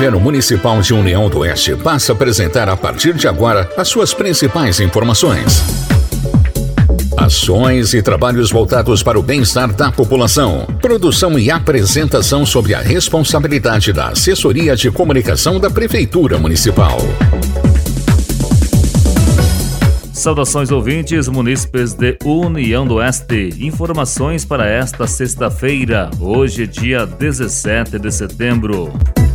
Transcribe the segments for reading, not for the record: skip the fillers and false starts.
Governo Municipal de União do Oeste passa a apresentar a partir de agora as suas principais informações. Ações e trabalhos voltados para o bem-estar da população. Produção e apresentação sob a responsabilidade da Assessoria de Comunicação da Prefeitura Municipal. Saudações ouvintes, munícipes de União do Oeste. Informações para esta sexta-feira, hoje dia 17 de setembro.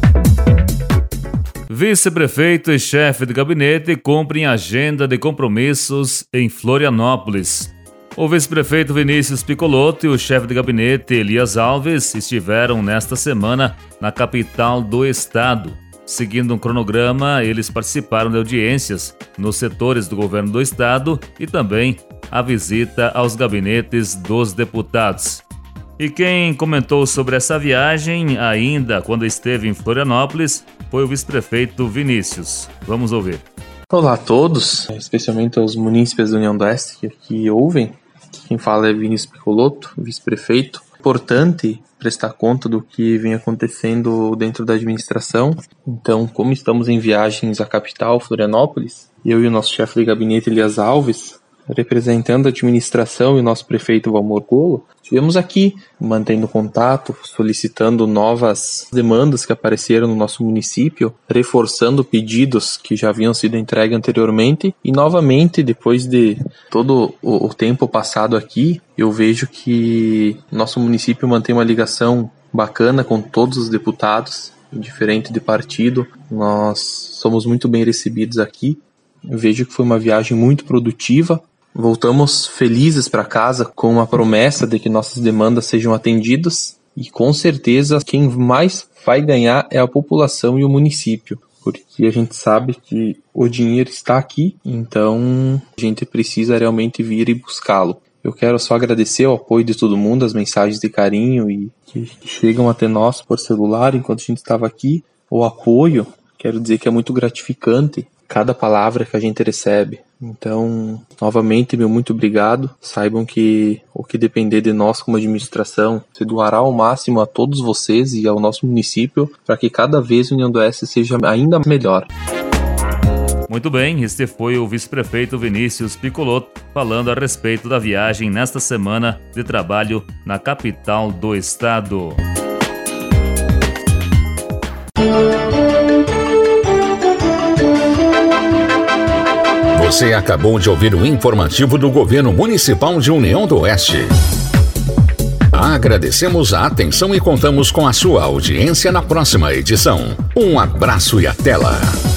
Vice-prefeito e chefe de gabinete cumprem agenda de compromissos em Florianópolis. O vice-prefeito Vinícius Piccolotto e o chefe de gabinete Elias Alves estiveram nesta semana na capital do estado. Seguindo um cronograma, eles participaram de audiências nos setores do governo do estado e também a visita aos gabinetes dos deputados. E quem comentou sobre essa viagem, ainda quando esteve em Florianópolis, foi o vice-prefeito Vinícius. Vamos ouvir. Olá a todos, especialmente aos munícipes da União do Oeste que ouvem. Quem fala é Vinícius Piccolotto, vice-prefeito. Importante prestar conta do que vem acontecendo dentro da administração. Então, como estamos em viagens à capital, Florianópolis, eu e o nosso chefe de gabinete, Elias Alves, representando a administração e o nosso prefeito Valmor Golo, estivemos aqui mantendo contato, solicitando novas demandas que apareceram no nosso município, reforçando pedidos que já haviam sido entregues anteriormente e novamente, depois de todo o tempo passado aqui, eu vejo que nosso município mantém uma ligação bacana com todos os deputados, indiferente de partido. Nós somos muito bem recebidos aqui. Eu vejo que foi uma viagem muito produtiva. Voltamos felizes para casa com a promessa de que nossas demandas sejam atendidas e com certeza quem mais vai ganhar é a população e o município, porque a gente sabe que o dinheiro está aqui, então a gente precisa realmente vir e buscá-lo. Eu quero só agradecer o apoio de todo mundo, as mensagens de carinho e que chegam até nós por celular enquanto a gente estava aqui. O apoio, quero dizer que é muito gratificante cada palavra que a gente recebe. Então, novamente, meu muito obrigado. Saibam que o que depender de nós como administração, se doará ao máximo a todos vocês e ao nosso município para que cada vez a União do Oeste seja ainda melhor. Muito bem, este foi o vice-prefeito Vinícius Piccolotto falando a respeito da viagem nesta semana de trabalho na capital do estado. Você acabou de ouvir o informativo do Governo Municipal de União do Oeste. Agradecemos a atenção e contamos com a sua audiência na próxima edição. Um abraço e até lá!